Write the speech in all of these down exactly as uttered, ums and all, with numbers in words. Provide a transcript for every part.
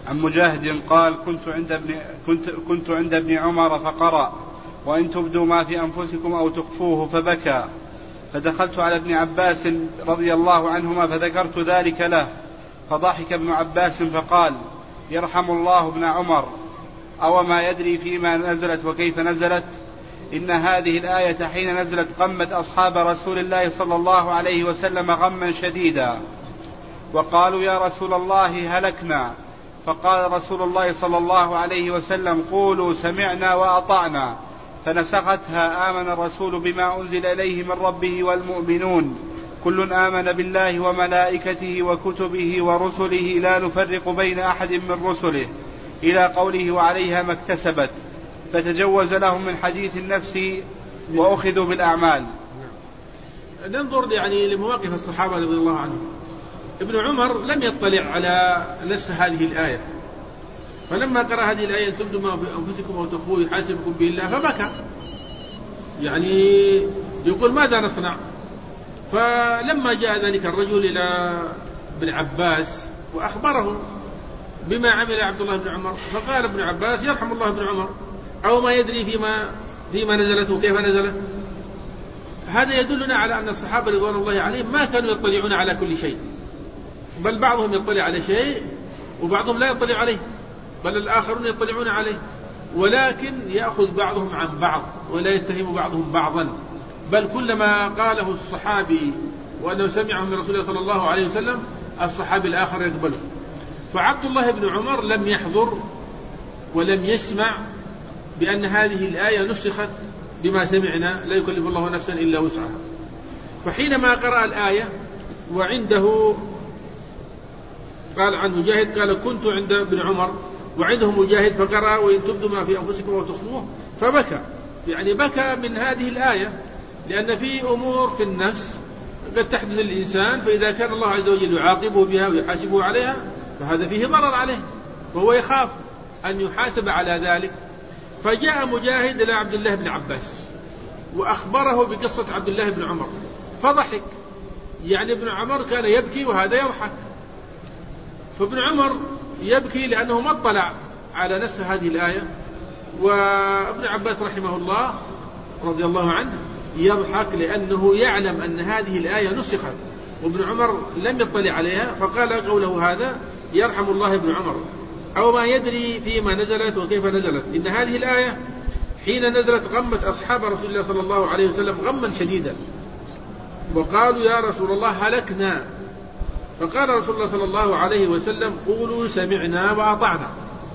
عن مجاهد قال كنت عند ابن, كنت, كنت عند ابن عمر فقرأ وإن تبدوا ما في أنفسكم أو تخفوه فبكى. فدخلت على ابن عباس رضي الله عنهما فذكرت ذلك له فضحك ابن عباس فقال يرحم الله ابن عمر أو ما يدري فيما نزلت وكيف نزلت إن هذه الآية حين نزلت غمت أصحاب رسول الله صلى الله عليه وسلم غما شديدا وقالوا يا رسول الله هلكنا. فقال رسول الله صلى الله عليه وسلم قولوا سمعنا وأطعنا فنسختها آمن الرسول بما أنزل إليه من ربه والمؤمنون كل آمن بالله وملائكته وكتبه ورسله لا نفرق بين أحد من رسله إلى قوله وعليها ما اكتسبت فتجوز لهم من حديث النفس وأخذوا بالأعمال. ننظر يعني لمواقف الصحابة رضي الله عنهم. ابن عمر لم يطلع على نسخ هذه الآية فلما قرأ هذه الآية تبدوا ما في أنفسكم أو تخفوه يحاسبكم به الله فبكى يعني يقول ماذا نصنع. فلما جاء ذلك الرجل إلى ابن عباس وأخبره بما عمل عبد الله بن عمر فقال ابن عباس يرحم الله ابن عمر أو ما يدري فيما, فيما نزلت وكيف نزلت. هذا يدلنا على أن الصحابة رضوان الله عليهم ما كانوا يطلعون على كل شيء بل بعضهم يطلع على شيء وبعضهم لا يطلع عليه بل الآخرون يطلعون عليه ولكن يأخذ بعضهم عن بعض ولا يتهم بعضهم بعضا بل كلما قاله الصحابي وأنه سمعه من رسول الله صلى الله عليه وسلم الصحابي الآخر يقبله. فعبد الله بن عمر لم يحضر ولم يسمع بأن هذه الآية نسخت بما سمعنا لا يكلف الله نفسا إلا وسعها. فحينما قرأ الآية وعنده قال عن مجاهد قال كنت عند ابن عمر وعنده مجاهد فقرأ وإن تبدوا ما في أنفسكم وتخفوه فبكى يعني بكى من هذه الآية لأن في أمور في النفس قد تحدث الإنسان فإذا كان الله عز وجل يعاقبه بها ويحاسبه عليها فهذا فيه ضرر عليه وهو يخاف أن يحاسب على ذلك. فجاء مجاهد إلى عبد الله بن عباس وأخبره بقصة عبد الله بن عمر فضحك يعني ابن عمر كان يبكي وهذا يضحك. فابن عمر يبكي لأنه ما اطلع على نسخ هذه الآية وابن عباس رحمه الله رضي الله عنه يضحك لأنه يعلم أن هذه الآية نسخت وابن عمر لم يطلع عليها فقال قوله هذا يرحم الله ابن عمر أو ما يدري فيما نزلت وكيف نزلت إن هذه الآية حين نزلت غمت أصحاب رسول الله صلى الله عليه وسلم غما شديدا وقالوا يا رسول الله هلكنا. فقال رسول الله صلى الله عليه وسلم قولوا سمعنا وأطعنا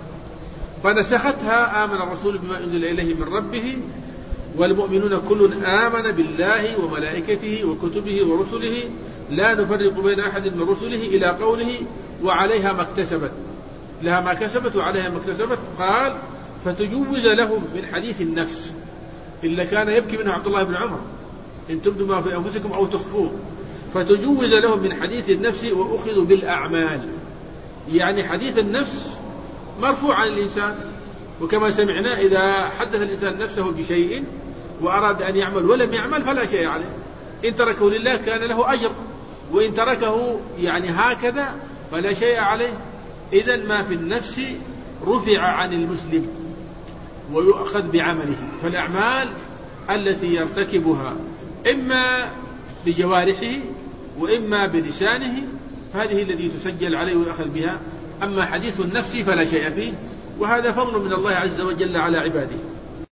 فنسختها آمن الرسول بما أنزل إليه من ربه والمؤمنون كل آمن بالله وملائكته وكتبه ورسله لا نفرق بين أحد من رسله إلى قوله وعليها ما اكتسبت لها ما كسبت وعليها ما اكتسبت. قال فتجوز لهم من حديث النفس إلا كان يبكي منه عبد الله بن عمر إن تبدوا ما في أنفسكم أو تخفوه فتجوز لهم من حديث النفس وأخذوا بالأعمال يعني حديث النفس مرفوع عن الإنسان وكما سمعنا إذا حدث الإنسان نفسه بشيء وأراد أن يعمل ولم يعمل فلا شيء عليه إن تركه لله كان له أجر وإن تركه يعني هكذا فلا شيء عليه. إذن ما في النفس رفع عن المسلم ويؤخذ بعمله. فالأعمال التي يرتكبها إما بجوارحه وإما بلسانه فهذه التي تسجل عليه ويأخذ بها. أما حديث النفس فلا شيء فيه وهذا فضل من الله عز وجل على عباده.